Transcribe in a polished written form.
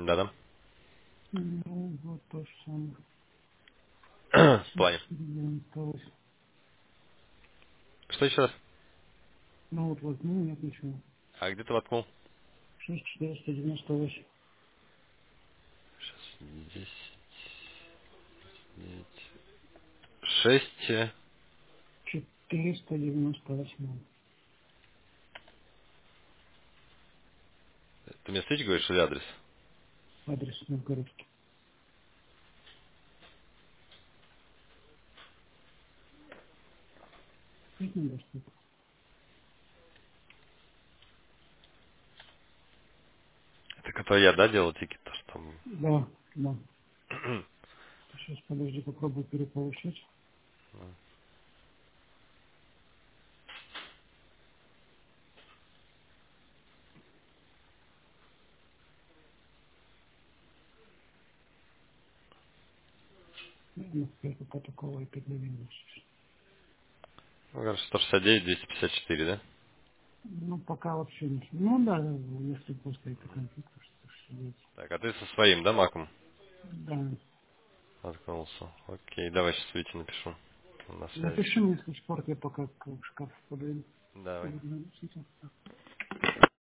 Да-да. Ну, вот то же самое. В плане. 6498. Что еще раз? Ну вот возьму, нет ничего. А где ты воткнул? 6498. Сейчас, 6. 498. Ты мне свич говоришь или адрес? Адрес Новгородский. Нет номер, что ли? Это который я, да, делал тикет? То, что там... Да, да. Сейчас, подожди, попробую переполучить. Ну, я пока такого опять не видел. Ну, 169, 254, да? Ну, пока вообще не... Ну да, если просто это компьютер, что сидеть. Так, а ты со своим, да, маком Да. воткнулся? Окей, давай сейчас Вите напишу. Он на связи. Напиши мне, если спорт, я пока к шкафу подойду. Давай. Чтобы не носить.